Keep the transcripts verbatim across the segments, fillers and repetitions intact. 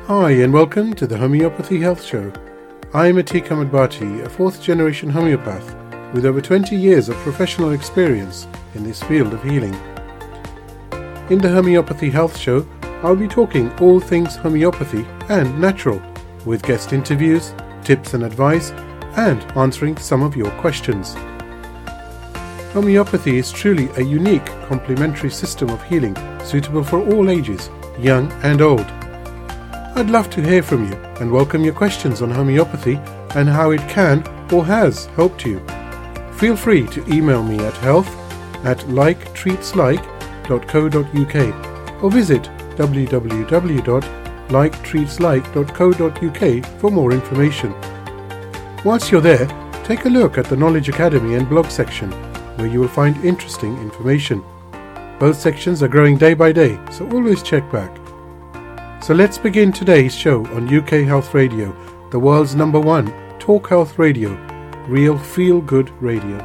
Hi and welcome to the Homeopathy Health Show. I'm Atiq Ahmed Bhatti, a fourth generation homeopath with over twenty years of professional experience in this field of healing. In the Homeopathy Health Show, I'll be talking all things homeopathy and natural, with guest interviews, tips and advice, and answering some of your questions. Homeopathy is truly a unique complementary system of healing suitable for all ages, young and old. I'd love to hear from you and welcome your questions on homeopathy and how it can or has helped you. Feel free to email me at health at liketreatslike dot co dot uk or visit w w w dot like treats like dot co dot uk for more information. Once you're there, take a look at the Knowledge Academy and blog section, where you will find interesting information. Both sections are growing day by day, so always check back. So let's begin today's show on U K Health Radio, the world's number one talk health radio, real feel-good radio.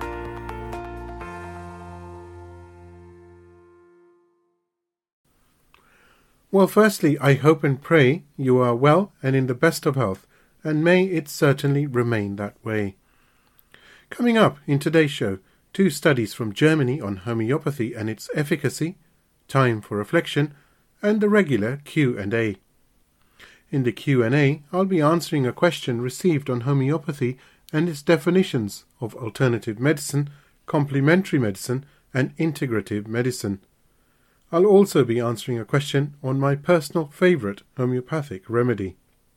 Well, firstly, I hope and pray you are well and in the best of health, and may it certainly remain that way. Coming up in today's show, two studies from Germany on homeopathy and its efficacy, time for reflection, and the regular Q and A. In the Q and A, I'll be answering a question received on homeopathy and its definitions of alternative medicine, complementary medicine, and integrative medicine. I'll also be answering a question on my personal favourite homeopathic remedy.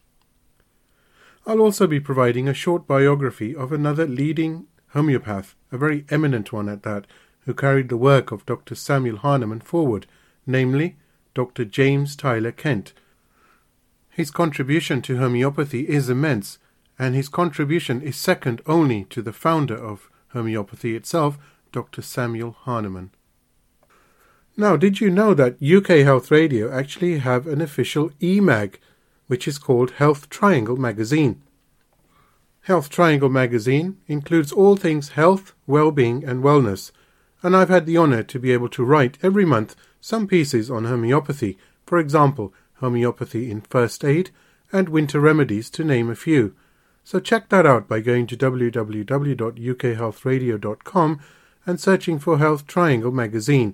I'll also be providing a short biography of another leading homeopath, a very eminent one at that, who carried the work of Doctor Samuel Hahnemann forward, namely Doctor James Tyler Kent. His contribution to homeopathy is immense, and his contribution is second only to the founder of homeopathy itself, Doctor Samuel Hahnemann. Now, did you know that U K Health Radio actually have an official e-mag, which is called Health Triangle Magazine? Health Triangle Magazine includes all things health, well-being and wellness, and I've had the honour to be able to write every month some pieces on homeopathy, for example, homeopathy in first aid and winter remedies, to name a few. So check that out by going to w w w dot u k health radio dot com and searching for Health Triangle Magazine.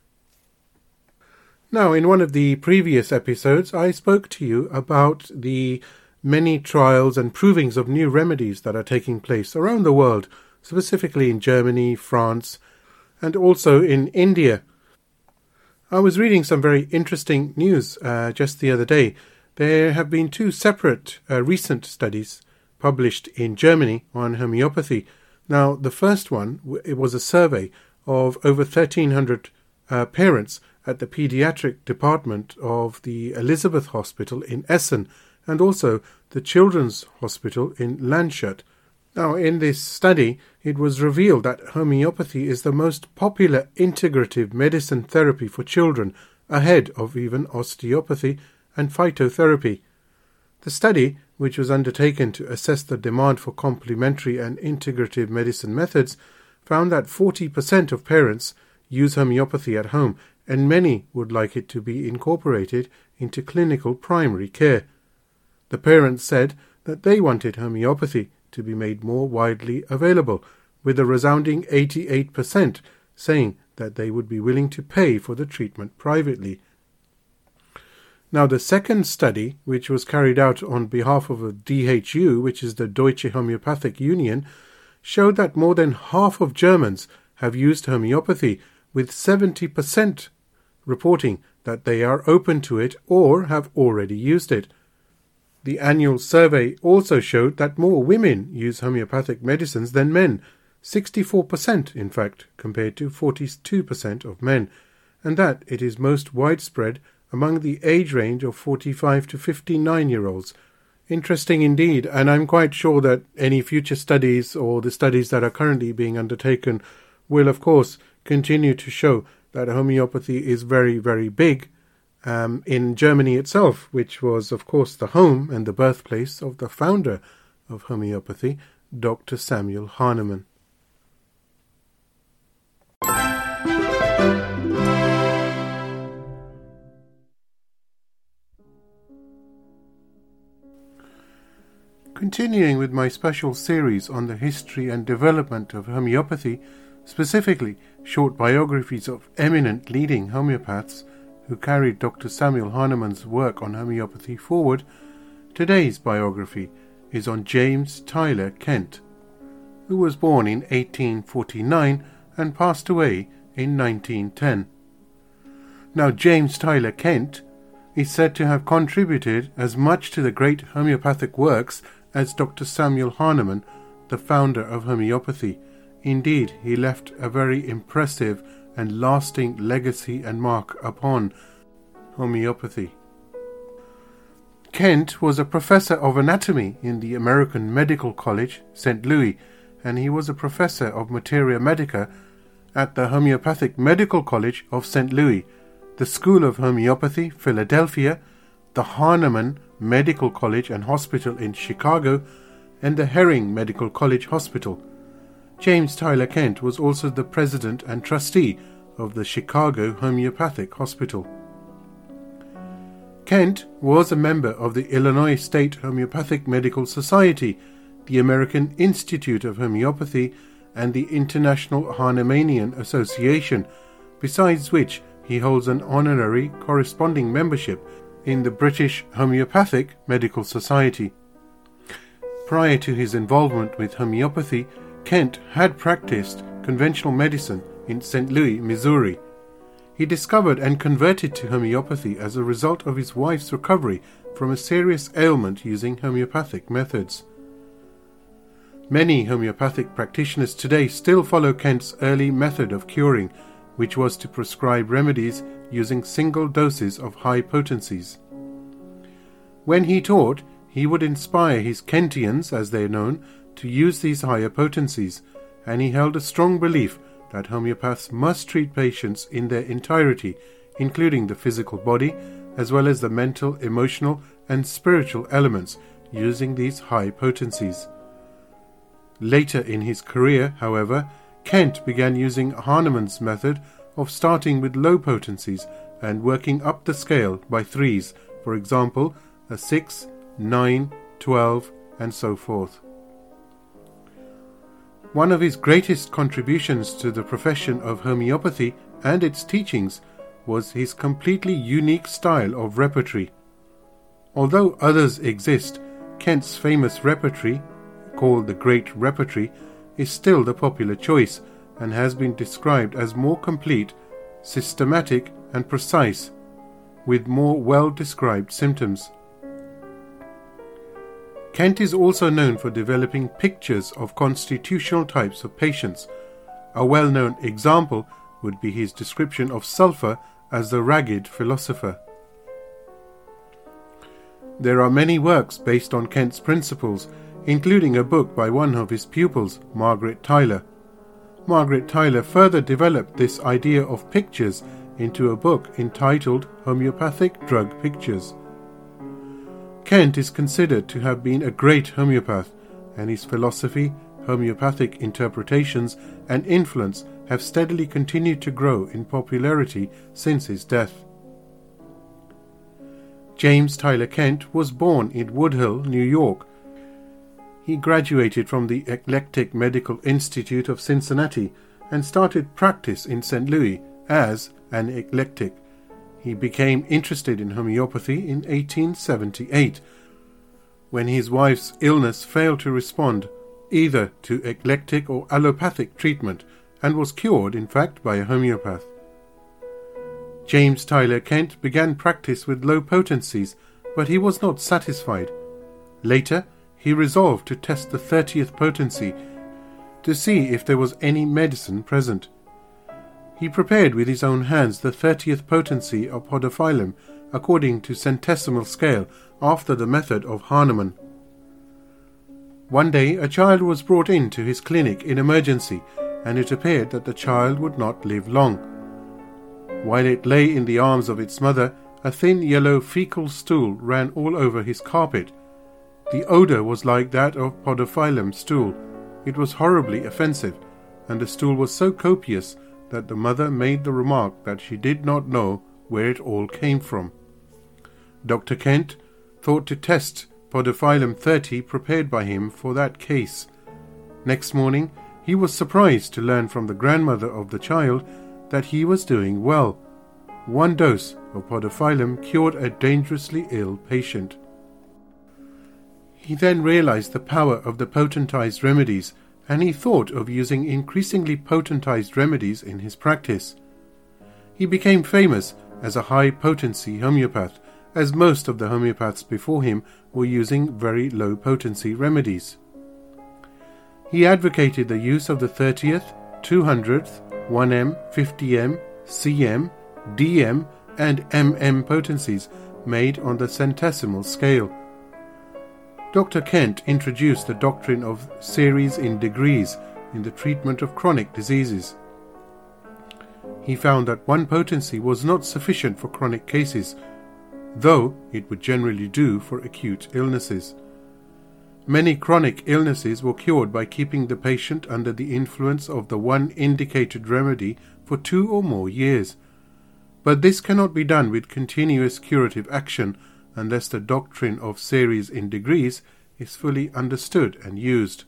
Now, in one of the previous episodes, I spoke to you about the many trials and provings of new remedies that are taking place around the world, specifically in Germany, France, and also in India. I was reading some very interesting news uh, just the other day. There have been two separate uh, recent studies published in Germany on homeopathy. Now, the first one, it was a survey of over thirteen hundred uh, parents at the pediatric department of the Elizabeth Hospital in Essen and also the Children's Hospital in Landshut. Now, in this study, it was revealed that homeopathy is the most popular integrative medicine therapy for children, ahead of even osteopathy and phytotherapy. The study, which was undertaken to assess the demand for complementary and integrative medicine methods, found that forty percent of parents use homeopathy at home, and many would like it to be incorporated into clinical primary care. The parents said that they wanted homeopathy to be made more widely available, with a resounding eighty-eight percent saying that they would be willing to pay for the treatment privately. Now, the second study, which was carried out on behalf of a D H U, which is the Deutsche Homöopathische Union, showed that more than half of Germans have used homeopathy, with seventy percent reporting that they are open to it or have already used it. The annual survey also showed that more women use homeopathic medicines than men, sixty-four percent in fact, compared to forty-two percent of men, and that it is most widespread among the age range of forty-five to fifty-nine-year-olds. Interesting indeed, and I'm quite sure that any future studies or the studies that are currently being undertaken will, of course, continue to show that homeopathy is very, very big um, in Germany itself, which was, of course, the home and the birthplace of the founder of homeopathy, Doctor Samuel Hahnemann. Continuing with my special series on the history and development of homeopathy, specifically short biographies of eminent leading homeopaths who carried Doctor Samuel Hahnemann's work on homeopathy forward, today's biography is on James Tyler Kent, who was born in eighteen forty-nine and passed away in nineteen ten. Now, James Tyler Kent is said to have contributed as much to the great homeopathic works as Doctor Samuel Hahnemann, the founder of homeopathy. Indeed, he left a very impressive and lasting legacy and mark upon homeopathy. Kent was a professor of anatomy in the American Medical College, Saint Louis, and he was a professor of materia medica at the Homeopathic Medical College of Saint Louis, the School of Homeopathy, Philadelphia, the Hahnemann Medical College and Hospital in Chicago, and the Herring Medical College Hospital. James Tyler Kent was also the president and trustee of the Chicago Homeopathic Hospital. Kent was a member of the Illinois State Homeopathic Medical Society, the American Institute of Homeopathy, and the International Hahnemannian Association, besides which he holds an honorary corresponding membership in the British Homeopathic Medical Society. Prior to his involvement with homeopathy, Kent had practiced conventional medicine in Saint Louis, Missouri. He discovered and converted to homeopathy as a result of his wife's recovery from a serious ailment using homeopathic methods. Many homeopathic practitioners today still follow Kent's early method of curing, which was to prescribe remedies using single doses of high potencies. When he taught, he would inspire his Kentians, as they are known, to use these higher potencies, and he held a strong belief that homeopaths must treat patients in their entirety, including the physical body, as well as the mental, emotional, and spiritual elements, using these high potencies. Later in his career, however, Kent began using Hahnemann's method of starting with low potencies and working up the scale by threes, for example, a six, nine, twelve, and so forth. One of his greatest contributions to the profession of homeopathy and its teachings was his completely unique style of repertory. Although others exist, Kent's famous repertory, called the Great Repertory, is still the popular choice and has been described as more complete, systematic, and precise, with more well-described symptoms. Kent is also known for developing pictures of constitutional types of patients. A well-known example would be his description of sulphur as the ragged philosopher. There are many works based on Kent's principles, including a book by one of his pupils, Margaret Tyler. Margaret Tyler further developed this idea of pictures into a book entitled Homeopathic Drug Pictures. Kent is considered to have been a great homeopath, and his philosophy, homeopathic interpretations, and influence have steadily continued to grow in popularity since his death. James Tyler Kent was born in Woodhull, New York. He graduated from the Eclectic Medical Institute of Cincinnati and started practice in Saint Louis as an eclectic. He became interested in homeopathy in eighteen seventy-eight, when his wife's illness failed to respond either to eclectic or allopathic treatment, and was cured, in fact, by a homeopath. James Tyler Kent began practice with low potencies, but he was not satisfied. Later, he resolved to test the thirtieth potency to see if there was any medicine present. He prepared with his own hands the thirtieth potency of podophyllum according to centesimal scale after the method of Hahnemann. One day a child was brought in to his clinic in emergency, and it appeared that the child would not live long. While it lay in the arms of its mother, a thin yellow fecal stool ran all over his carpet. The odour was like that of podophyllum stool. It was horribly offensive, and the stool was so copious that the mother made the remark that she did not know where it all came from. Doctor Kent thought to test Podophyllum thirty prepared by him for that case. Next morning, he was surprised to learn from the grandmother of the child that he was doing well. One dose of Podophyllum cured a dangerously ill patient. He then realized the power of the potentized remedies, and he thought of using increasingly potentized remedies in his practice. He became famous as a high-potency homeopath, as most of the homeopaths before him were using very low-potency remedies. He advocated the use of the thirtieth, two hundredth, one M, fifty M, C M, D M, and M M potencies made on the centesimal scale. Doctor Kent introduced the doctrine of series in degrees in the treatment of chronic diseases. He found that one potency was not sufficient for chronic cases, though it would generally do for acute illnesses. Many chronic illnesses were cured by keeping the patient under the influence of the one indicated remedy for two or more years. But this cannot be done with continuous curative action unless the doctrine of series in degrees is fully understood and used.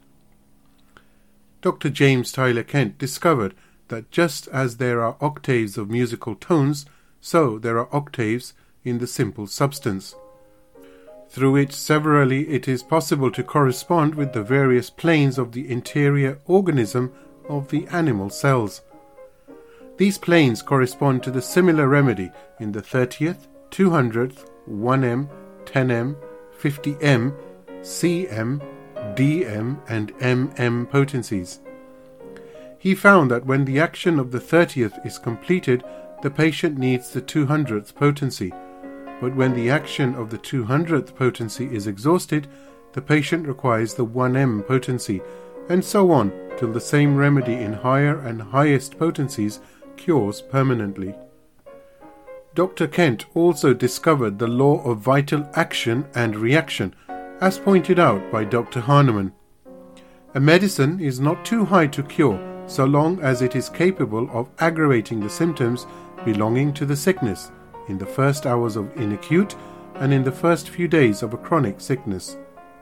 Doctor James Tyler Kent discovered that just as there are octaves of musical tones, so there are octaves in the simple substance, through which severally it is possible to correspond with the various planes of the interior organism of the animal cells. These planes correspond to the similar remedy in the thirtieth, two hundredth, one M, ten M, fifty M, C M, D M, and M M potencies. He found that when the action of the thirtieth is completed, the patient needs the two hundredth potency, but when the action of the two hundredth potency is exhausted, the patient requires the one M potency, and so on till the same remedy in higher and highest potencies cures permanently. Doctor Kent also discovered the law of vital action and reaction, as pointed out by Doctor Hahnemann. A medicine is not too high to cure, so long as it is capable of aggravating the symptoms belonging to the sickness in the first hours of inacute and in the first few days of a chronic sickness.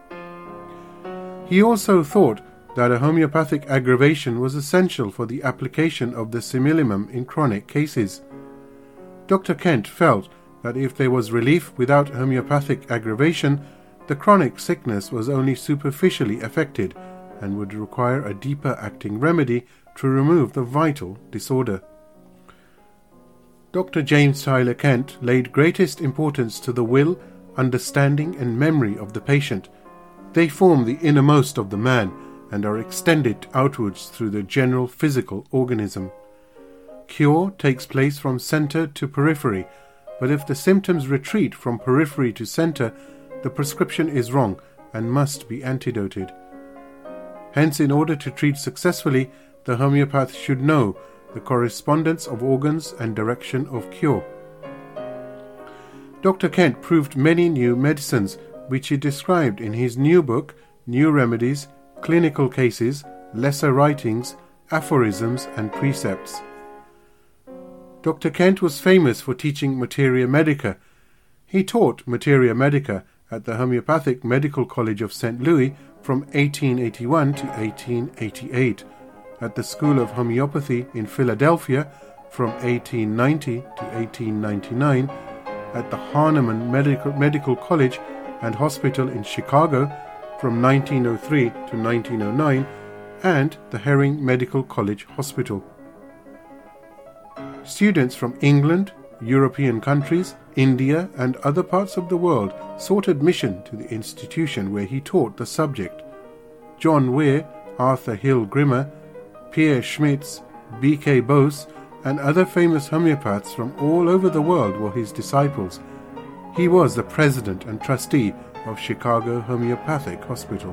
He also thought that a homeopathic aggravation was essential for the application of the similimum in chronic cases. Doctor Kent felt that if there was relief without homeopathic aggravation, the chronic sickness was only superficially affected and would require a deeper acting remedy to remove the vital disorder. Doctor James Tyler Kent laid greatest importance to the will, understanding, and memory of the patient. They form the innermost of the man and are extended outwards through the general physical organism. Cure takes place from center to periphery, but if the symptoms retreat from periphery to center, the prescription is wrong and must be antidoted. Hence, in order to treat successfully, the homeopath should know the correspondence of organs and direction of cure. Doctor Kent proved many new medicines, which he described in his new book, New Remedies, Clinical Cases, Lesser Writings, Aphorisms and Precepts. Doctor Kent was famous for teaching Materia Medica. He taught Materia Medica at the Homeopathic Medical College of Saint Louis from eighteen eighty-one to eighteen eighty-eight, at the School of Homeopathy in Philadelphia from eighteen ninety to eighteen ninety-nine, at the Hahnemann Medical, Medical College and Hospital in Chicago from nineteen oh three to nineteen oh nine, and the Herring Medical College Hospital. Students from England, European countries, India, and other parts of the world sought admission to the institution where he taught the subject. John Weir, Arthur Hill Grimmer, Pierre Schmitz, B K Bose, and other famous homeopaths from all over the world were his disciples. He was the president and trustee of Chicago Homeopathic Hospital.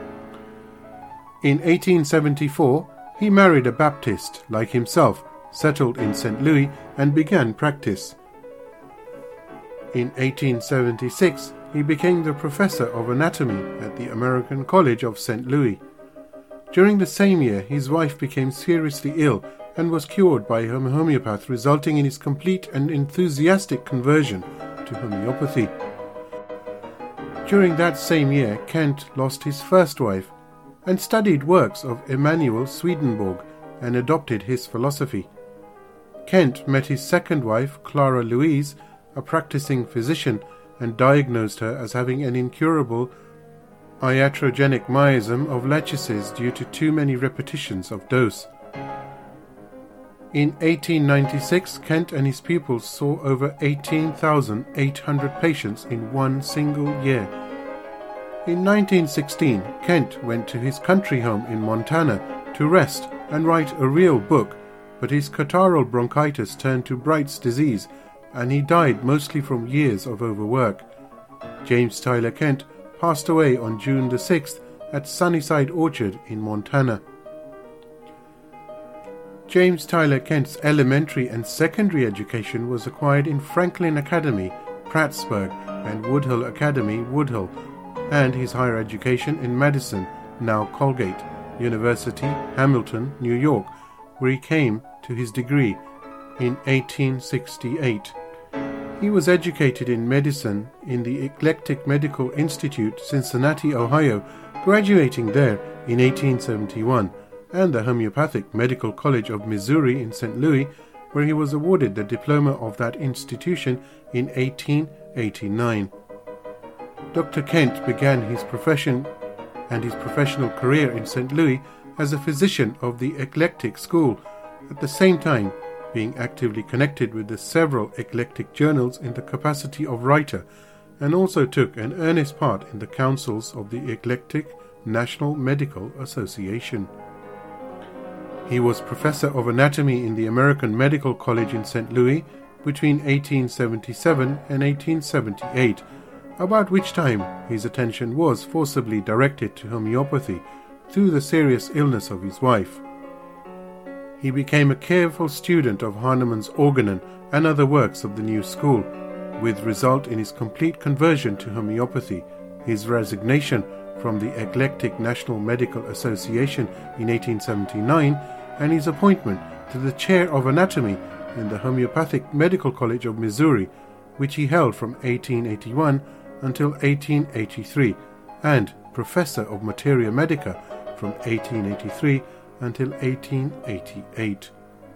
In eighteen seventy-four, he married a Baptist like himself, settled in Saint Louis, and began practice. In eighteen seventy-six, he became the professor of anatomy at the American College of Saint Louis. During the same year, his wife became seriously ill and was cured by a homeopath, resulting in his complete and enthusiastic conversion to homeopathy. During that same year, Kent lost his first wife and studied works of Emanuel Swedenborg and adopted his philosophy. Kent met his second wife, Clara Louise, a practicing physician, and diagnosed her as having an incurable iatrogenic miasm of Lesch's due to too many repetitions of dose. In eighteen ninety-six, Kent and his pupils saw over eighteen thousand eight hundred patients in one single year. In nineteen sixteen, Kent went to his country home in Montana to rest and write a real book, but his catarrhal bronchitis turned to Bright's disease, and he died mostly from years of overwork. James Tyler Kent passed away on June the sixth at Sunnyside Orchard in Montana. James Tyler Kent's elementary and secondary education was acquired in Franklin Academy, Prattsburgh, and Woodhull Academy, Woodhull, and his higher education in Madison, now Colgate, University, Hamilton, New York, where he came to his degree in eighteen sixty-eight. He was educated in medicine in the Eclectic Medical Institute, Cincinnati, Ohio, graduating there in eighteen seventy-one, and the Homeopathic Medical College of Missouri in Saint Louis, where he was awarded the diploma of that institution in eighteen eighty-nine. Doctor Kent began his profession and his professional career in Saint Louis as a physician of the Eclectic School, at the same time being actively connected with the several eclectic journals in the capacity of writer, and also took an earnest part in the councils of the Eclectic National Medical Association. He was professor of anatomy in the American Medical College in Saint Louis between eighteen seventy-seven and eighteen seventy-eight, about which time his attention was forcibly directed to homeopathy through the serious illness of his wife. He became a careful student of Hahnemann's Organon and other works of the new school, with result in his complete conversion to homeopathy, his resignation from the Eclectic National Medical Association in eighteen seventy-nine, and his appointment to the chair of anatomy in the Homeopathic Medical College of Missouri, which he held from eighteen eighty-one until eighteen eighty-three, and professor of Materia Medica from eighteen eighty-three until eighteen eighty-eight.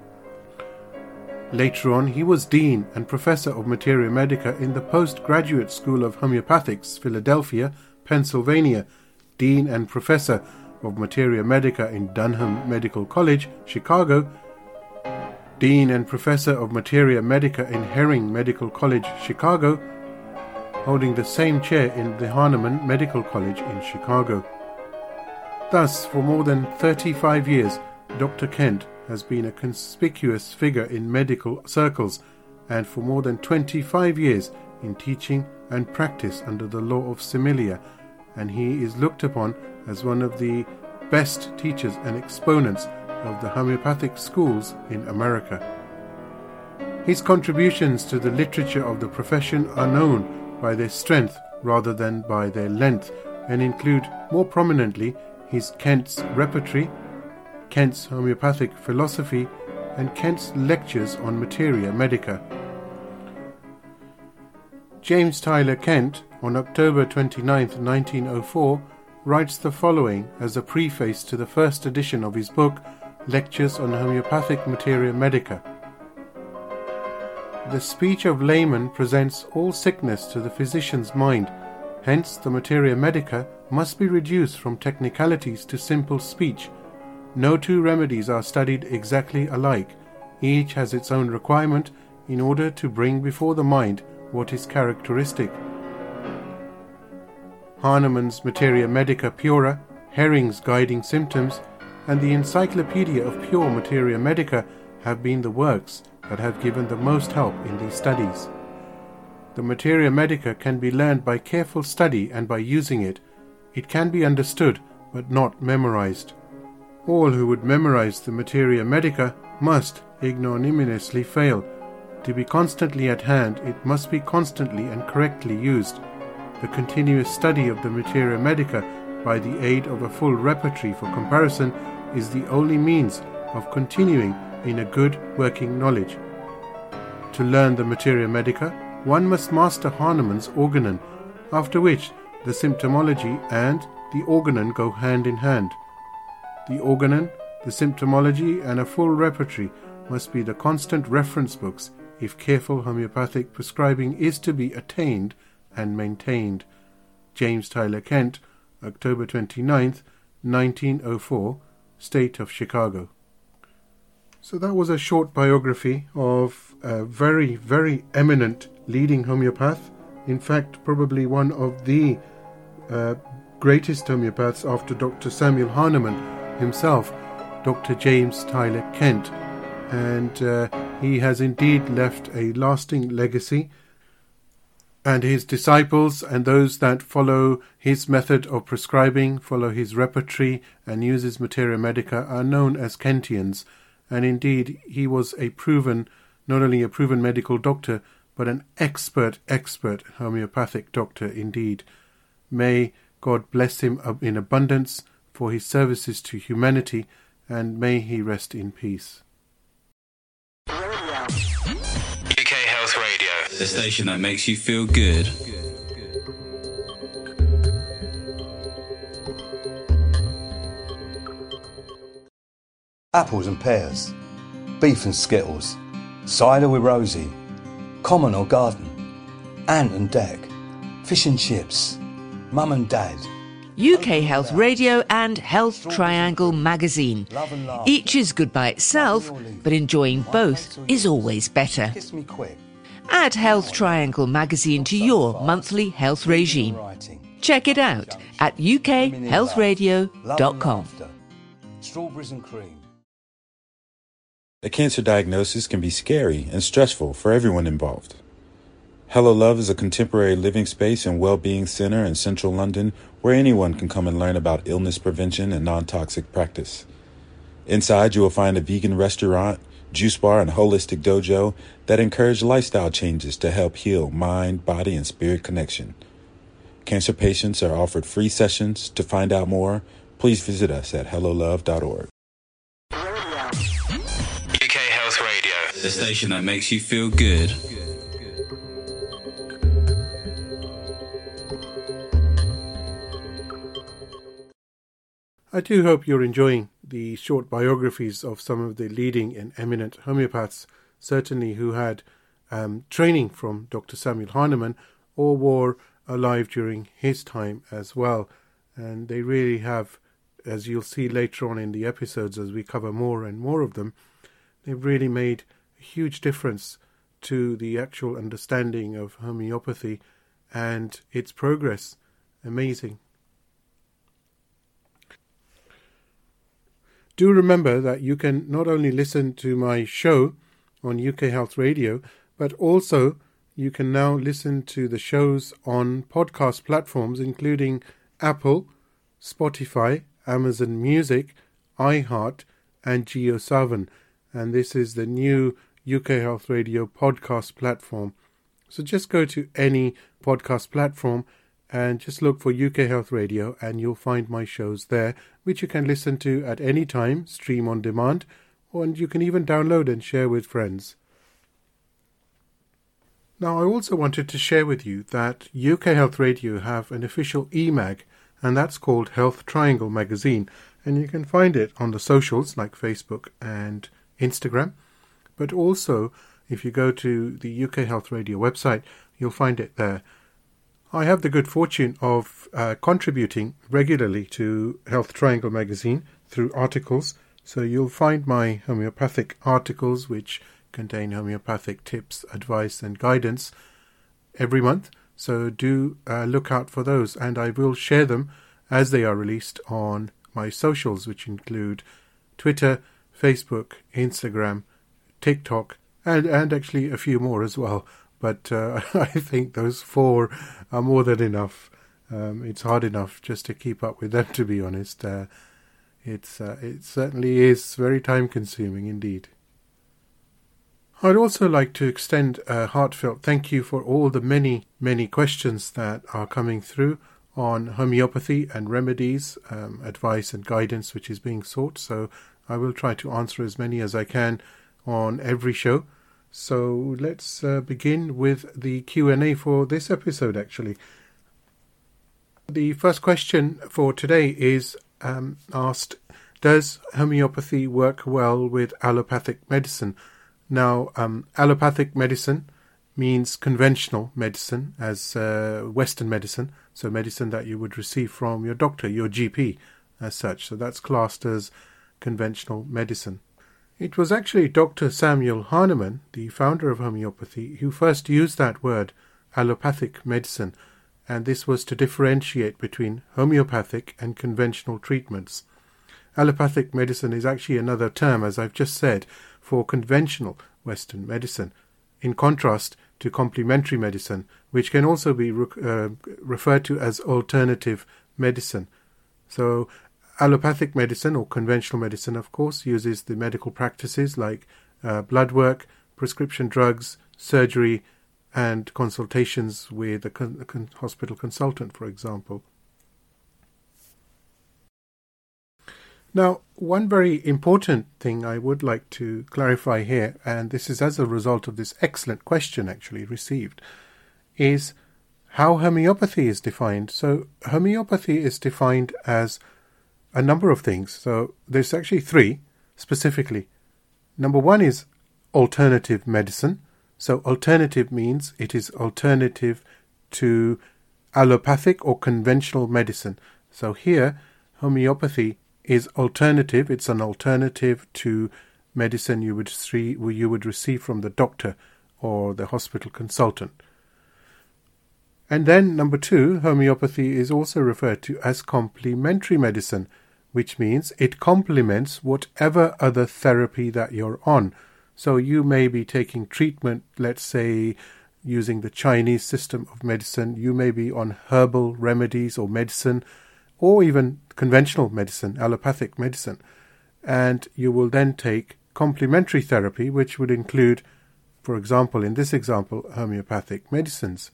Later on, he was dean and professor of Materia Medica in the Postgraduate School of Homeopathics, Philadelphia, Pennsylvania, dean and professor of Materia Medica in Dunham Medical College, Chicago, dean and professor of Materia Medica in Herring Medical College, Chicago, holding the same chair in the Hahnemann Medical College in Chicago. Thus, for more than thirty-five years, Doctor Kent has been a conspicuous figure in medical circles, and for more than twenty-five years in teaching and practice under the law of similia, and he is looked upon as one of the best teachers and exponents of the homeopathic schools in America. His contributions to the literature of the profession are known by their strength rather than by their length, and include more prominently his Kent's Repertory, Kent's Homeopathic Philosophy, and Kent's Lectures on Materia Medica. James Tyler Kent, on October twenty-ninth, nineteen oh four, writes the following as a preface to the first edition of his book, Lectures on Homeopathic Materia Medica. The speech of layman presents all sickness to the physician's mind, hence the Materia Medica must be reduced from technicalities to simple speech. No two remedies are studied exactly alike. Each has its own requirement in order to bring before the mind what is characteristic. Hahnemann's Materia Medica Pura, Herring's Guiding Symptoms, and the Encyclopedia of Pure Materia Medica have been the works that have given the most help in these studies. The Materia Medica can be learned by careful study and by using it. It can be understood, but not memorized. All who would memorize the Materia Medica must ignominiously fail. To be constantly at hand, it must be constantly and correctly used. The continuous study of the Materia Medica by the aid of a full repertory for comparison is the only means of continuing in a good working knowledge. To learn the Materia Medica, one must master Hahnemann's Organon, after which the symptomology, and the organon go hand in hand. The organon, the symptomology, and a full repertory must be the constant reference books if careful homeopathic prescribing is to be attained and maintained. James Tyler Kent, October twenty-ninth, nineteen oh four, State of Chicago. So that was a short biography of a very, very eminent leading homeopath. In fact, probably one of the uh, greatest homeopaths after Doctor Samuel Hahnemann himself, Doctor James Tyler Kent. And uh, he has indeed left a lasting legacy. And his disciples and those that follow his method of prescribing, follow his repertory and use his materia medica are known as Kentians. And indeed, he was a proven, not only a proven medical doctor, but an expert, expert homeopathic doctor indeed. May God bless him in abundance for his services to humanity, and may he rest in peace. U K Health Radio, the station that makes you feel good. Apples and pears, beef and skittles, cider with Rosie, common or garden, ant and deck, fish and chips, mum and dad. U K Health Radio and Health Triangle magazine. Each is good by itself, but enjoying both is always better. Add Health Triangle magazine to your monthly health regime. Check it out at u k health radio dot com. Strawberries and cream. A cancer diagnosis can be scary and stressful for everyone involved. Hello Love is a contemporary living space and well-being center in central London where anyone can come and learn about illness prevention and non-toxic practice. Inside, you will find a vegan restaurant, juice bar, and holistic dojo that encourage lifestyle changes to help heal mind, body, and spirit connection. Cancer patients are offered free sessions. To find out more, please visit us at hello love dot org. U K Health Radio, the station that makes you feel good. I do hope you're enjoying the short biographies of some of the leading and eminent homeopaths, certainly who had um, training from Doctor Samuel Hahnemann or were alive during his time as well. And they really have, as you'll see later on in the episodes as we cover more and more of them, they've really made a huge difference to the actual understanding of homeopathy and its progress. Amazing. Do remember that you can not only listen to my show on U K Health Radio, but also you can now listen to the shows on podcast platforms including Apple, Spotify, Amazon Music, iHeart, and JioSaavn. And this is the new U K Health Radio podcast platform. So just go to any podcast platform and just look for U K Health Radio and you'll find my shows there, which you can listen to at any time, stream on demand, and you can even download and share with friends. Now, I also wanted to share with you that U K Health Radio have an official e-mag, and that's called Health Triangle Magazine, and you can find it on the socials like Facebook and Instagram, but also if you go to the U K Health Radio website, you'll find it there. I have the good fortune of uh, contributing regularly to Health Triangle magazine through articles. So you'll find my homeopathic articles, which contain homeopathic tips, advice and guidance every month. So do uh, look out for those, and I will share them as they are released on my socials, which include Twitter, Facebook, Instagram, TikTok, and, and actually a few more as well. But uh, I think those four are more than enough. Um, it's hard enough just to keep up with them, to be honest. Uh, it's uh, it certainly is very time-consuming indeed. I'd also like to extend a heartfelt thank you for all the many, many questions that are coming through on homeopathy and remedies, um, advice and guidance which is being sought. So I will try to answer as many as I can on every show. So let's uh, begin with the Q and A for this episode, actually. The first question for today is um, asked, does homeopathy work well with allopathic medicine? Now, um, allopathic medicine means conventional medicine as uh, Western medicine, so medicine that you would receive from your doctor, your G P, as such. So that's classed as conventional medicine. It was actually Doctor Samuel Hahnemann, the founder of homeopathy, who first used that word, allopathic medicine, and this was to differentiate between homeopathic and conventional treatments. Allopathic medicine is actually another term, as I've just said, for conventional Western medicine, in contrast to complementary medicine, which can also be re- uh, referred to as alternative medicine. So, allopathic medicine, or conventional medicine, of course, uses the medical practices like uh, blood work, prescription drugs, surgery, and consultations with a, con- a con- hospital consultant, for example. Now, one very important thing I would like to clarify here, and this is as a result of this excellent question actually received, is how homeopathy is defined. So, homeopathy is defined as a number of things. So, there's actually three specifically. Number one is alternative medicine. So alternative means it is alternative to allopathic or conventional medicine. So here, homeopathy is alternative. It's an alternative to medicine you would see, you would receive from the doctor or the hospital consultant. And then number two, homeopathy is also referred to as complementary medicine, which means it complements whatever other therapy that you're on. So you may be taking treatment, let's say, using the Chinese system of medicine. You may be on herbal remedies or medicine, or even conventional medicine, allopathic medicine. And you will then take complementary therapy, which would include, for example, in this example, homeopathic medicines.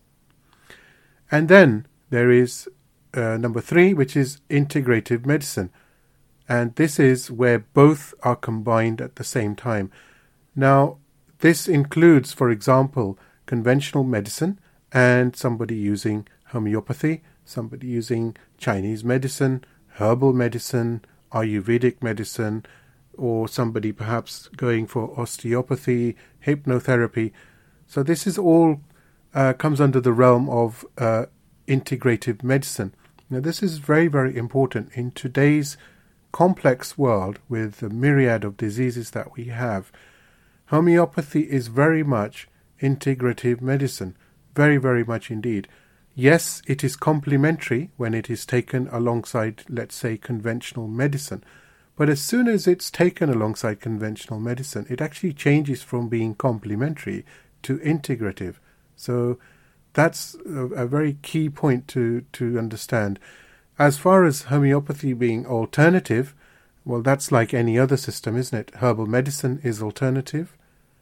And then there is uh, number three, which is integrative medicine. And this is where both are combined at the same time. Now, this includes, for example, conventional medicine and somebody using homeopathy, somebody using Chinese medicine, herbal medicine, Ayurvedic medicine, or somebody perhaps going for osteopathy, hypnotherapy. So this is all uh, comes under the realm of uh, integrative medicine. Now, this is very, very important in today's complex world with the myriad of diseases that we have. Homeopathy is very much integrative medicine, very, very much indeed. Yes, it is complementary when it is taken alongside, let's say, conventional medicine. But as soon as it's taken alongside conventional medicine, it actually changes from being complementary to integrative. So that's a, a very key point to, to understand. As far as homeopathy being alternative, well, that's like any other system, isn't it? Herbal medicine is alternative.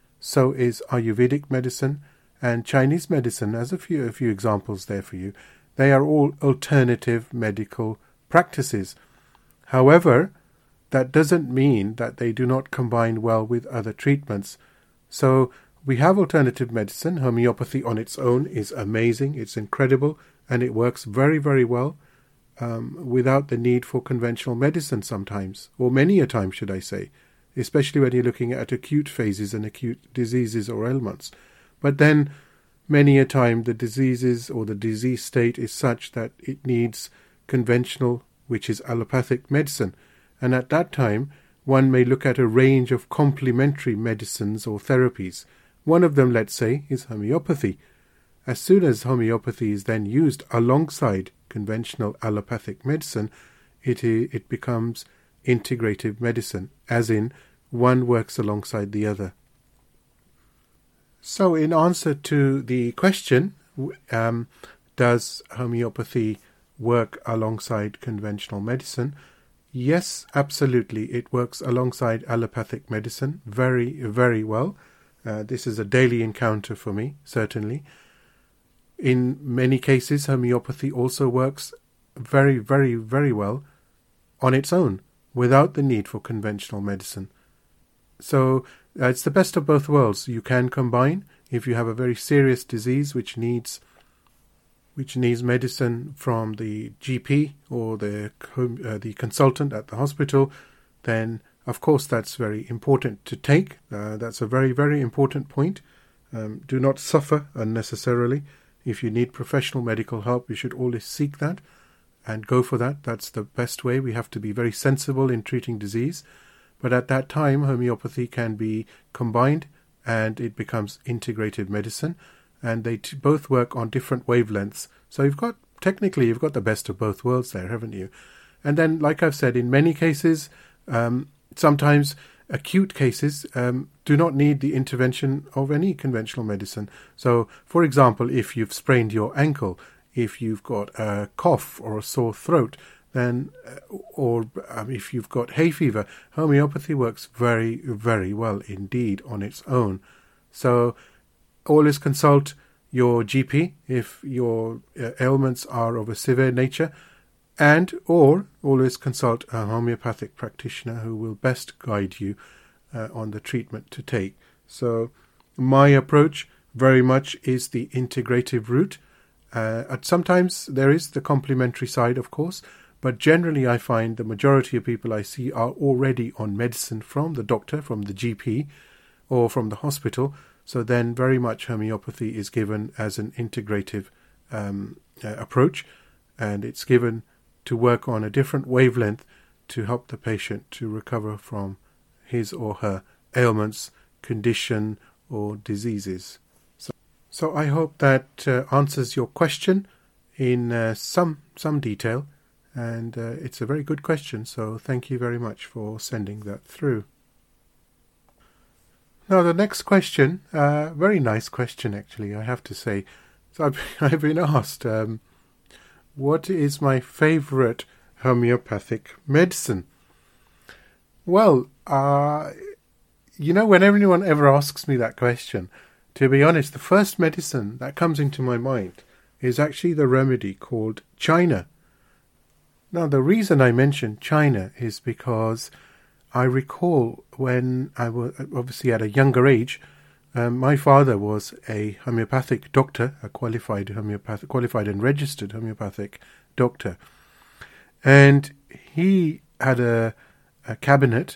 So is Ayurvedic medicine and Chinese medicine, as a few, a few examples there for you. They are all alternative medical practices. However, that doesn't mean that they do not combine well with other treatments. So we have alternative medicine. Homeopathy on its own is amazing. It's incredible. And it works very, very well. Um, without the need for conventional medicine sometimes, or many a time, should I say, especially when you're looking at acute phases and acute diseases or ailments. But then, many a time, the diseases or the disease state is such that it needs conventional, which is allopathic medicine. And at that time, one may look at a range of complementary medicines or therapies. One of them, let's say, is homeopathy. As soon as homeopathy is then used alongside conventional allopathic medicine, it it becomes integrative medicine, as in one works alongside the other. So in answer to the question, um, does homeopathy work alongside conventional medicine? Yes, absolutely. It works alongside allopathic medicine very, very well. Uh, this is a daily encounter for me, certainly. In many cases, homeopathy also works very, very, very well on its own, without the need for conventional medicine. So uh, it's the best of both worlds. You can combine if you have a very serious disease which needs which needs medicine from the G P or the uh, the consultant at the hospital, then of course that's very important to take. Uh, that's a very, very important point. Um, do not suffer unnecessarily. If you need professional medical help, you should always seek that and go for that. That's the best way. We have to be very sensible in treating disease. But at that time, homeopathy can be combined and it becomes integrative medicine. And they t- both work on different wavelengths. So you've got, technically, you've got the best of both worlds there, haven't you? And then, like I've said, in many cases, um, sometimes acute cases um, do not need the intervention of any conventional medicine. So, for example, if you've sprained your ankle, if you've got a cough or a sore throat, then, uh, or um, if you've got hay fever, homeopathy works very, very well indeed on its own. So, always consult your G P if your uh, ailments are of a severe nature, and or always consult a homeopathic practitioner who will best guide you uh, on the treatment to take. So my approach very much is the integrative route. Uh, at sometimes there is the complementary side, of course, but generally I find the majority of people I see are already on medicine from the doctor, from the G P, or from the hospital. So then very much homeopathy is given as an integrative um, uh, approach, and it's given to work on a different wavelength to help the patient to recover from his or her ailments, condition, or diseases. So, so I hope that uh, answers your question in uh, some some detail, and uh, it's a very good question, so thank you very much for sending that through. Now, the next question, uh, very nice question, actually, I have to say. So I've, I've been asked, um, what is my favourite homeopathic medicine? Well, uh, you know, when anyone ever asks me that question, to be honest, the first medicine that comes into my mind is actually the remedy called China. Now, the reason I mention China is because I recall when I was obviously at a younger age, um, my father was a homeopathic doctor, a qualified homeopathic, qualified and registered homeopathic doctor, and he had a, a cabinet,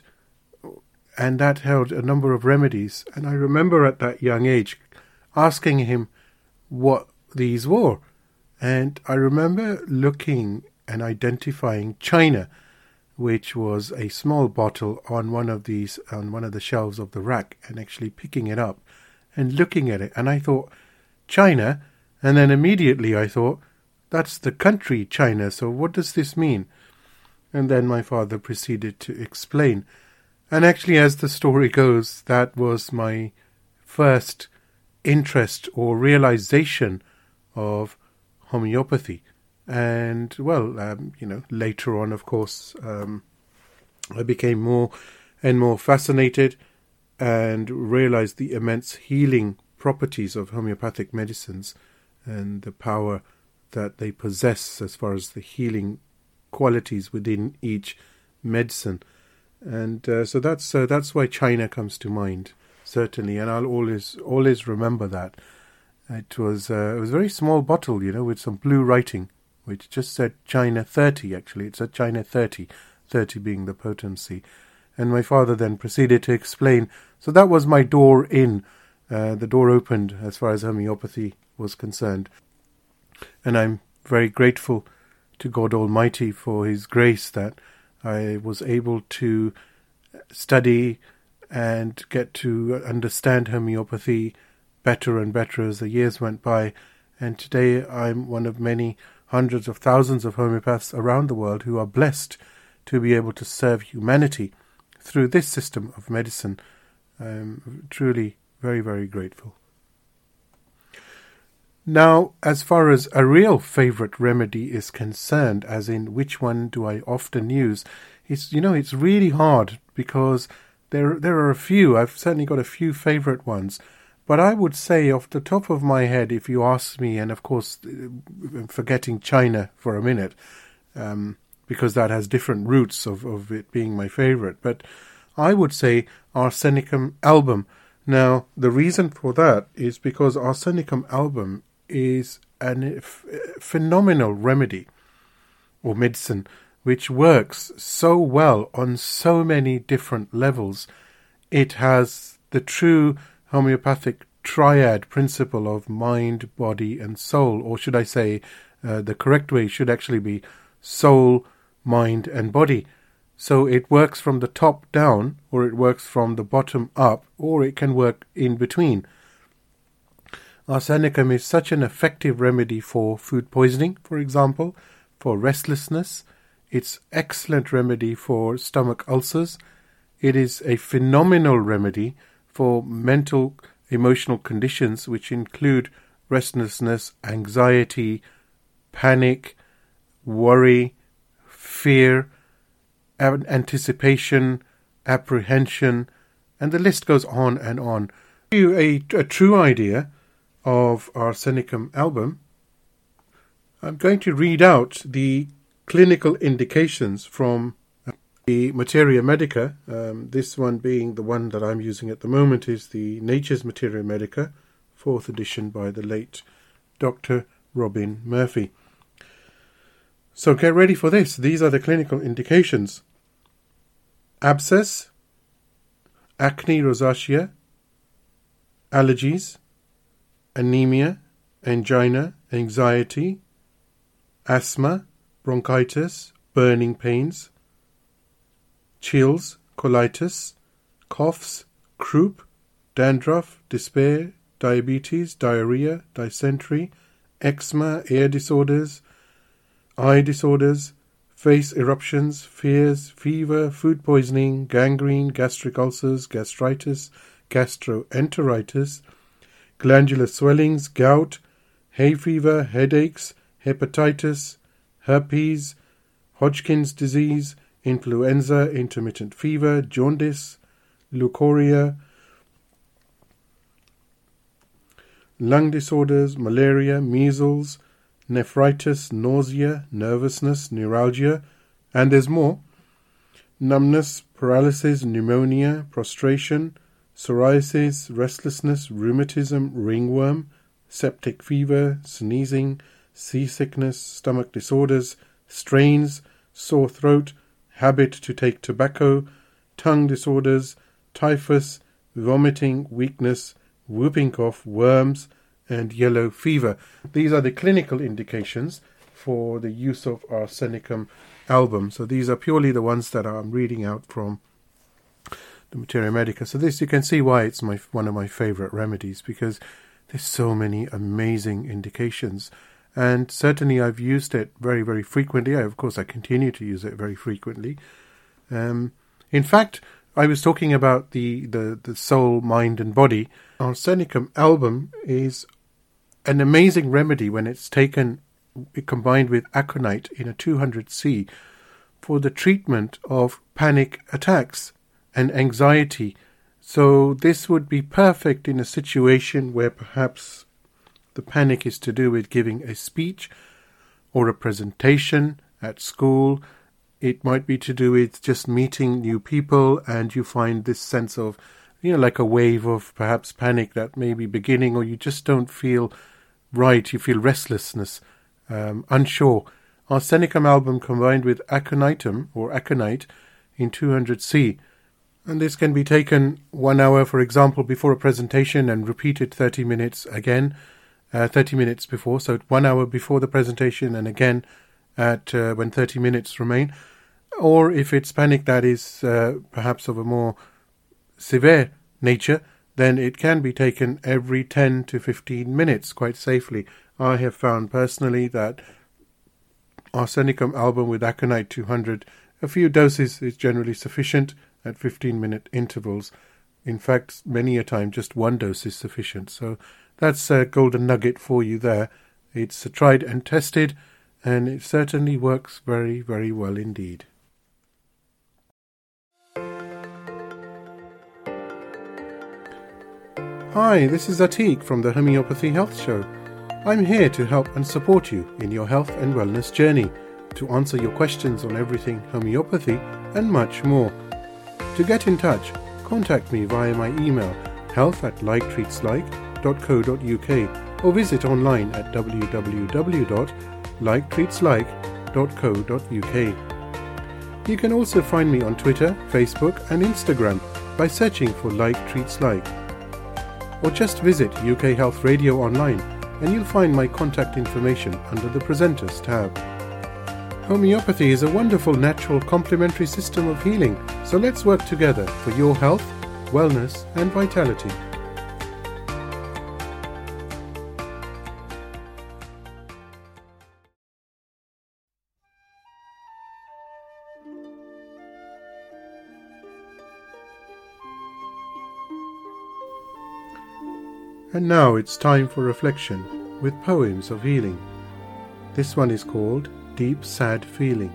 and that held a number of remedies. And I remember at that young age asking him what these were, and I remember looking and identifying China, which was a small bottle on one of these, on one of the shelves of the rack, and actually picking it up and looking at it. And I thought, China? And then immediately I thought, that's the country China, so what does this mean? And then my father proceeded to explain. And actually, as the story goes, that was my first interest or realization of homeopathy. And, well, um, you know, later on, of course, um, I became more and more fascinated and realized the immense healing properties of homeopathic medicines and the power that they possess as far as the healing qualities within each medicine. And uh, so that's uh, that's why China comes to mind, certainly, and I'll always always remember that. It was uh, it was a very small bottle, you know, with some blue writing, which just said China thirty, actually. It said China thirty, thirty being the potency. And my father then proceeded to explain. So that was my door in. Uh, the door opened as far as homeopathy was concerned. And I'm very grateful to God Almighty for His grace that I was able to study and get to understand homeopathy better and better as the years went by. And today I'm one of many hundreds of thousands of homeopaths around the world who are blessed to be able to serve humanity through this system of medicine. I'm truly very, very grateful. Now, as far as a real favourite remedy is concerned, as in which one do I often use, it's, you know, it's really hard because there there are a few. I've certainly got a few favourite ones. But I would say off the top of my head, if you ask me, and of course, forgetting China for a minute, um, because that has different roots of, of it being my favourite, but I would say Arsenicum album. Now, the reason for that is because Arsenicum album is a f- phenomenal remedy or medicine which works so well on so many different levels. It has the true homeopathic triad principle of mind, body and soul, or should I say uh, the correct way should actually be soul, mind and body. So it works from the top down, or it works from the bottom up, or it can work in between. Arsenicum is such an effective remedy for food poisoning, for example, for restlessness. It's excellent remedy for stomach ulcers. It is a phenomenal remedy for mental, emotional conditions which include restlessness, anxiety, panic, worry, fear, anticipation, apprehension, and the list goes on and on. To give you a, a true idea of Arsenicum album, I'm going to read out the clinical indications from the Materia Medica. Um, this one being the one that I'm using at the moment is the Nature's Materia Medica, fourth edition by the late Doctor Robin Murphy. So get ready for this. These are the clinical indications. Abscess, acne rosacea, allergies, anemia, angina, anxiety, asthma, bronchitis, burning pains, chills, colitis, coughs, croup, dandruff, despair, diabetes, diarrhea, dysentery, eczema, ear disorders, eye disorders, face eruptions, fears, fever, food poisoning, gangrene, gastric ulcers, gastritis, gastroenteritis, glandular swellings, gout, hay fever, headaches, hepatitis, herpes, Hodgkin's disease, influenza, intermittent fever, jaundice, leukorrhea, lung disorders, malaria, measles, nephritis, nausea, nervousness, neuralgia, and there's more. Numbness, paralysis, pneumonia, prostration, psoriasis, restlessness, rheumatism, ringworm, septic fever, sneezing, seasickness, stomach disorders, strains, sore throat, habit to take tobacco, tongue disorders, typhus, vomiting, weakness, whooping cough, worms, and yellow fever. These are the clinical indications for the use of Arsenicum album. So these are purely the ones that I'm reading out from the Materia Medica. So this, you can see why it's my one of my favorite remedies, because there's so many amazing indications. And certainly I've used it very, very frequently. I, of course, I continue to use it very frequently. Um, in fact, I was talking about the, the, the soul, mind and body. Arsenicum album is an amazing remedy when it's taken combined with aconite in a two hundred C for the treatment of panic attacks and anxiety. So this would be perfect in a situation where perhaps the panic is to do with giving a speech or a presentation at school. It might be to do with just meeting new people, and you find this sense of, you know, like a wave of perhaps panic that may be beginning, or you just don't feel right. You feel restlessness, um, unsure. Arsenicum album combined with aconitum or aconite in two hundred C. And this can be taken one hour, for example, before a presentation and repeated thirty minutes again. Uh, thirty minutes before, so one hour before the presentation and again at uh, when thirty minutes remain. Or if it's panic that is uh, perhaps of a more severe nature, then it can be taken every ten to fifteen minutes quite safely. I have found personally that Arsenicum album with aconite two hundred, a few doses is generally sufficient at fifteen minute intervals. In fact, many a time just one dose is sufficient. So that's a golden nugget for you there. It's tried and tested, and it certainly works very, very well indeed. Hi, this is Atiq from the Homeopathy Health Show. I'm here to help and support you in your health and wellness journey, to answer your questions on everything homeopathy and much more. To get in touch, contact me via my email, health at like treats like dot co dot uk, or visit online at w w w dot like treats like dot co dot u k. You can also find me on Twitter, Facebook and Instagram by searching for Like Treats Like. Or just visit U K Health Radio online and you'll find my contact information under the Presenters tab. Homeopathy is a wonderful natural complementary system of healing, so let's work together for your health, wellness and vitality. And now it's time for reflection with poems of healing. This one is called Deep Sad Feeling.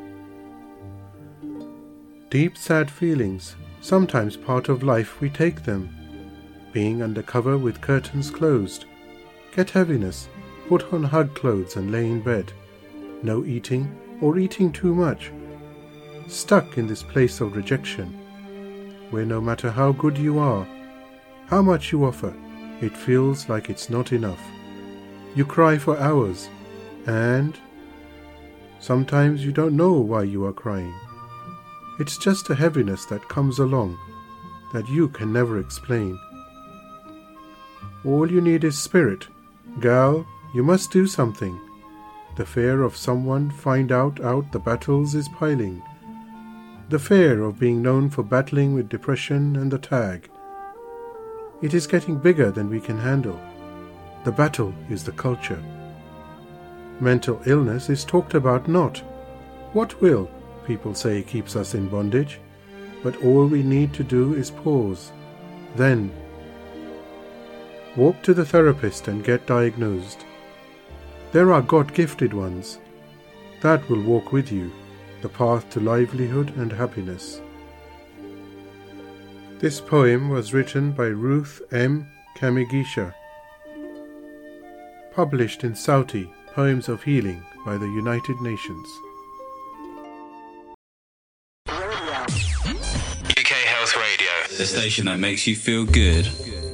Deep sad feelings, sometimes part of life we take them. Being under cover with curtains closed. Get heaviness, put on hug clothes and lay in bed. No eating or eating too much. Stuck in this place of rejection, where no matter how good you are, how much you offer, it feels like it's not enough. You cry for hours, and sometimes you don't know why you are crying. It's just a heaviness that comes along that you can never explain. All you need is spirit. Gal, you must do something. The fear of someone find out out the battles is piling. The fear of being known for battling with depression and the tag. It is getting bigger than we can handle. The battle is the culture. Mental illness is talked about not. What will, people say, keeps us in bondage? But all we need to do is pause. Then, walk to the therapist and get diagnosed. There are God-gifted ones. That will walk with you, the path to livelihood and happiness. This poem was written by Ruth M. Kamigisha. Published in Sauti, Poems of Healing by the United Nations. U K Health Radio, the station that makes you feel good.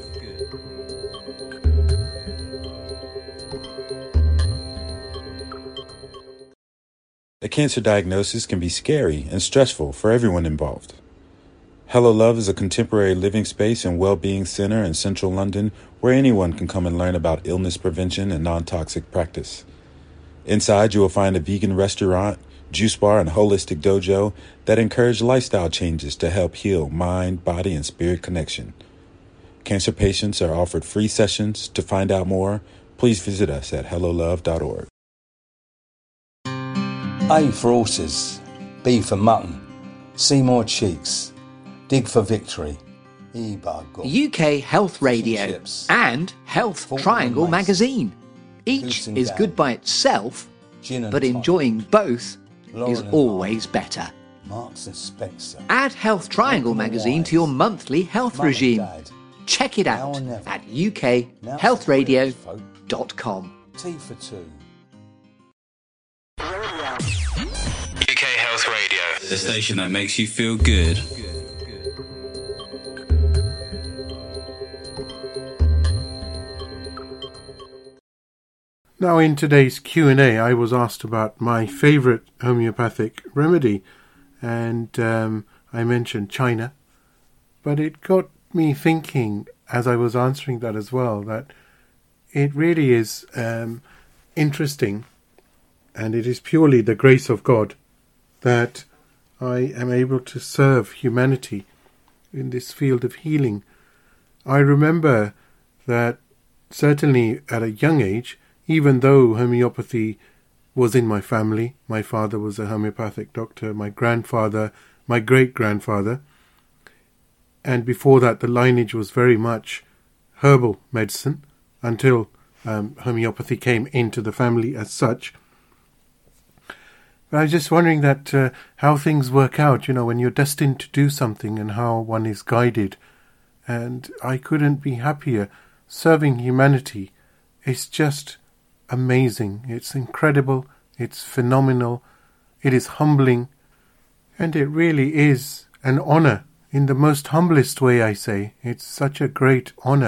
A cancer diagnosis can be scary and stressful for everyone involved. Hello Love is a contemporary living space and well-being center in central London where anyone can come and learn about illness prevention and non-toxic practice. Inside, you will find a vegan restaurant, juice bar, and holistic dojo that encourage lifestyle changes to help heal mind, body, and spirit connection. Cancer patients are offered free sessions. To find out more, please visit us at hello love dot org. A for horses, B for mutton, C more cheeks, dig for victory, E by God. U K Health Radio and Health Triangle magazine. Each is good by itself, but enjoying both is always better. Marks and Spencer. Add Health Triangle magazine to your monthly health regime. Check it out at u k health radio dot com. T for two. U K Health Radio, the station that makes you feel good. Now, in today's Q and A, I was asked about my favourite homeopathic remedy, and um, I mentioned China. But it got me thinking, as I was answering that as well, that it really is um, interesting, and it is purely the grace of God that I am able to serve humanity in this field of healing. I remember that certainly at a young age, even though homeopathy was in my family, my father was a homeopathic doctor, my grandfather, my great-grandfather, and before that the lineage was very much herbal medicine until um, homeopathy came into the family as such. But I was just wondering that uh, how things work out, you know, when you're destined to do something and how one is guided. And I couldn't be happier. Serving humanity is just amazing. It's incredible. It's phenomenal. It is humbling. And it really is an honour. In the most humblest way, I say. It's such a great honour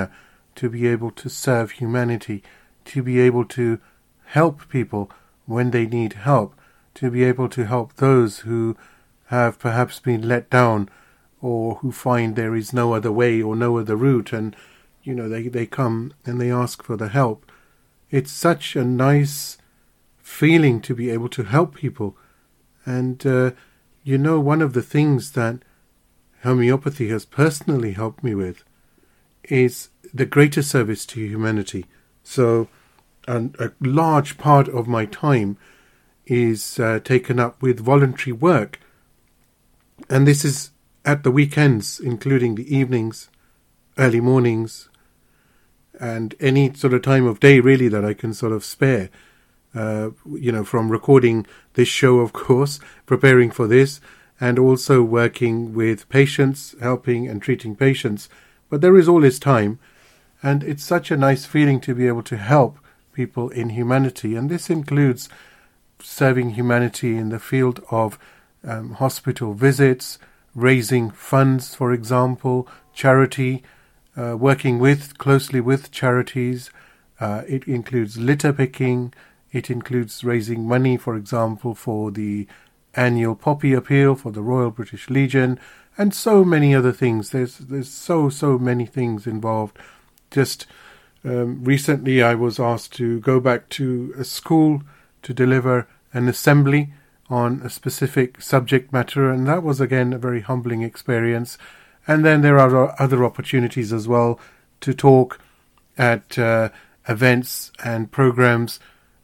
to be able to serve humanity, to be able to help people when they need help, to be able to help those who have perhaps been let down or who find there is no other way or no other route, and you know they, they come and they ask for the help. It's such a nice feeling to be able to help people. And uh, you know, one of the things that homeopathy has personally helped me with is the greater service to humanity. So and a large part of my time is uh, taken up with voluntary work, and this is at the weekends, including the evenings, early mornings, and any sort of time of day really that I can sort of spare. Uh, you know, from recording this show, of course, preparing for this, and also working with patients, helping and treating patients. But there is always time, and it's such a nice feeling to be able to help people in humanity. And this includes serving humanity in the field of um, hospital visits, raising funds, for example, charity, uh, working with closely with charities. Uh, it includes litter picking. It includes raising money, for example, for the annual Poppy Appeal for the Royal British Legion, and so many other things. There's there's so, so many things involved. Just um, recently I was asked to go back to a school to deliver an assembly on a specific subject matter, and that was again a very humbling experience. And then there are other opportunities as well to talk at uh, events and programs.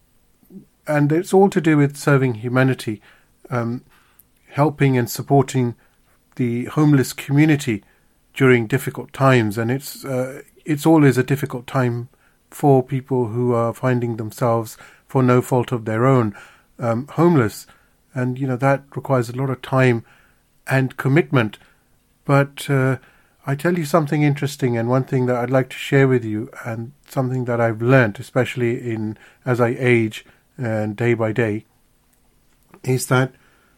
And it's all to do with serving humanity, um, helping and supporting the homeless community during difficult times. And it's uh, it's always a difficult time for people who are finding themselves, for no fault of their own, um, homeless. And, you know, that requires a lot of time and commitment. But uh, I tell you something interesting, and one thing that I'd like to share with you, and something that I've learnt, especially in as I age, and day by day, is that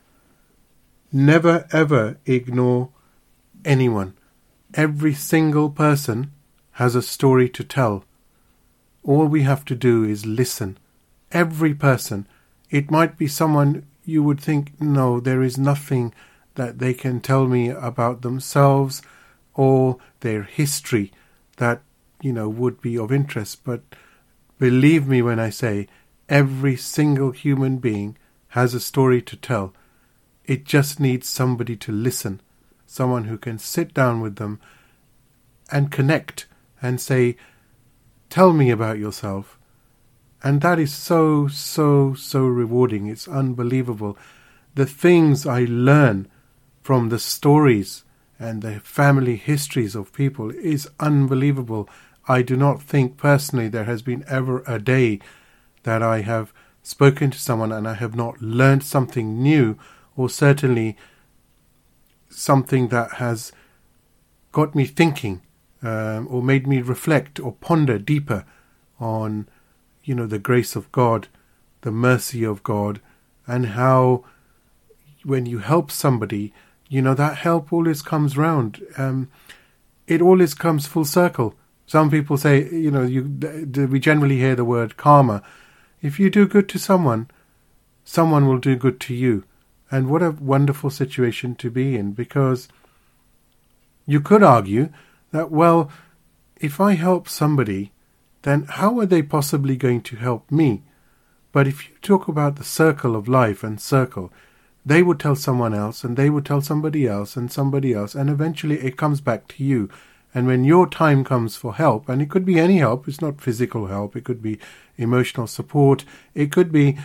never ever ignore anyone. Every single person has a story to tell. All we have to do is listen. Every person. It might be someone you would think, no, there is nothing that they can tell me about themselves or their history that, you know, would be of interest. But believe me when I say, every single human being has a story to tell. It just needs somebody to listen, someone who can sit down with them and connect and say, tell me about yourself. And that is so, so, so rewarding. It's unbelievable. The things I learn from the stories and the family histories of people is unbelievable. I do not think personally there has been ever a day that I have spoken to someone and I have not learned something new, or certainly something that has got me thinking, um, or made me reflect or ponder deeper on, you know, the grace of God, the mercy of God, and how when you help somebody, you know, that help always comes round. Um, it always comes full circle. Some people say, you know, you we generally hear the word karma. If you do good to someone, someone will do good to you. And what a wonderful situation to be in, because you could argue that, well, if I help somebody, then how are they possibly going to help me? But if you talk about the circle of life and circle, they would tell someone else, and they would tell somebody else, and somebody else, and eventually it comes back to you. And when your time comes for help, and it could be any help, it's not physical help, it could be emotional support, it could be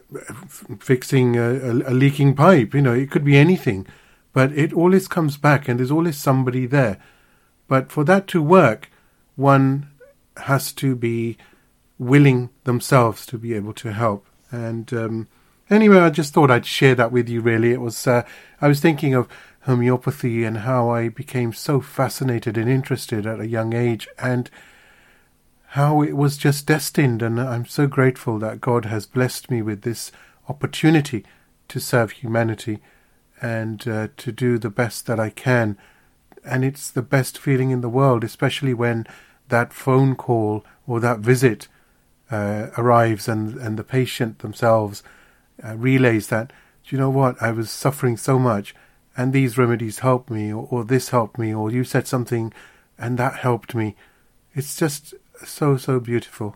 fixing a, a, a leaking pipe, you know, it could be anything. But it always comes back, and there's always somebody there. But for that to work, one has to be willing themselves to be able to help. And um, anyway, I just thought I'd share that with you, really. It was, uh, I was thinking of homeopathy and how I became so fascinated and interested at a young age, and how it was just destined. And I'm so grateful that God has blessed me with this opportunity to serve humanity and uh, to do the best that I can. And it's the best feeling in the world, especially when that phone call or that visit uh, arrives and, and the patient themselves uh, relays that, do you know what, I was suffering so much and these remedies helped me, or, or this helped me, or you said something and that helped me. It's just so, so beautiful.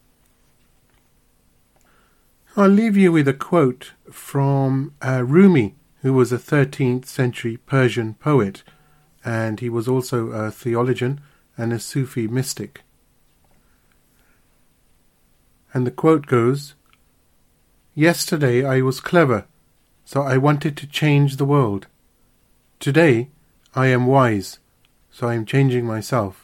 I'll leave you with a quote from uh, Rumi, who was a thirteenth century Persian poet, and he was also a theologian and a Sufi mystic. And the quote goes, "Yesterday I was clever, so I wanted to change the world. Today I am wise, so I am changing myself."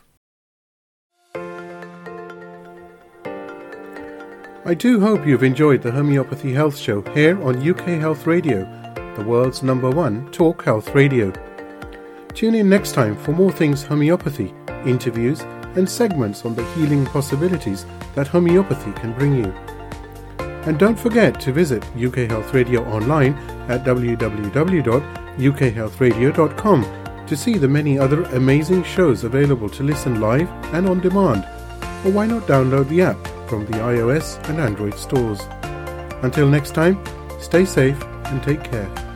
I do hope you've enjoyed the Homeopathy Health Show here on U K Health Radio, the world's number one talk health radio. Tune in next time for more things homeopathy, interviews and segments on the healing possibilities that homeopathy can bring you. And don't forget to visit U K Health Radio online at w w w dot u k health radio dot com to see the many other amazing shows available to listen live and on demand. Or why not download the app from the iOS and Android stores. Until next time, stay safe and take care.